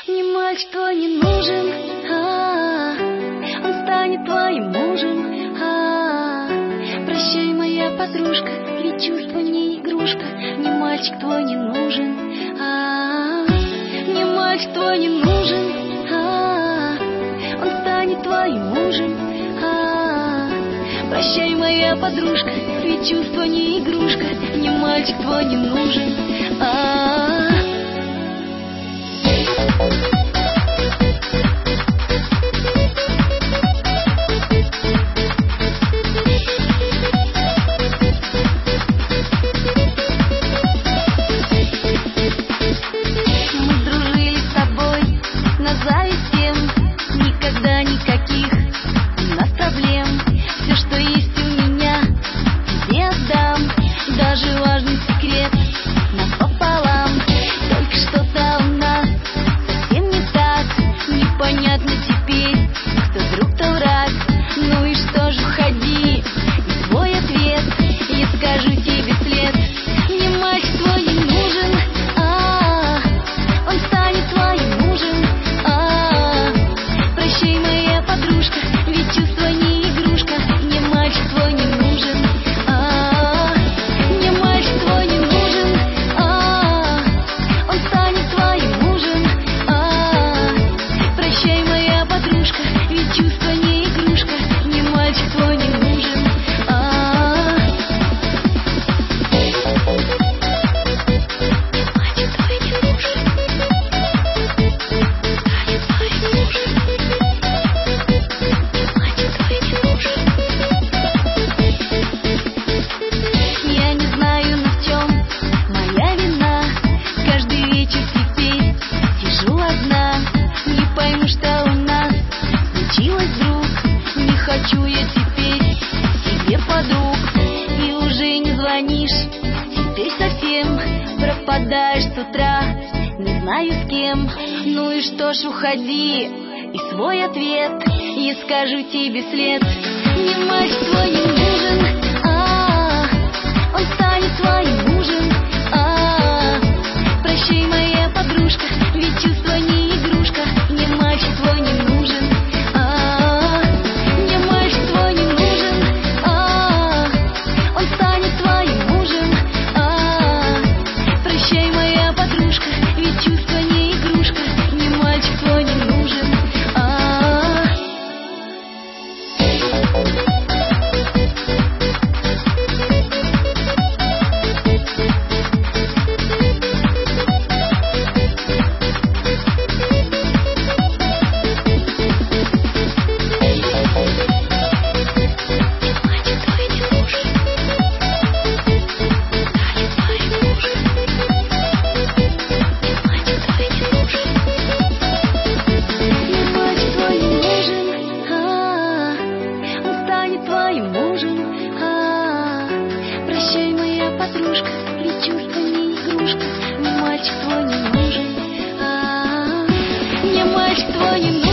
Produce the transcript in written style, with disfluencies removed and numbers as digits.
Не мальчик твой не нужен, он станет твоим мужем. Прощай, моя подружка, ведь чувство не игрушка. Не мальчик твой не нужен, не мальчик твой не нужен, он станет твоим мужем. Прощай, моя подружка, ведь чувство не игрушка. Не мальчик твой не нужен. Хочу я теперь тебе подруг, и уже не звонишь, теперь совсем пропадаешь с утра, не знаю с кем. Ну и что ж, уходи, и свой ответ я скажу тебе след. Не мальчик твой не нужен, он станет твоим мужем. Прощай, моя подружка, ведь чувство не игрушка. Не мальчик твой не нужен. Твоим мужем, прощай, моя подружка, ведь чувство не игрушка. Не мальчик твой не нужен, не мальчик твой не нужен.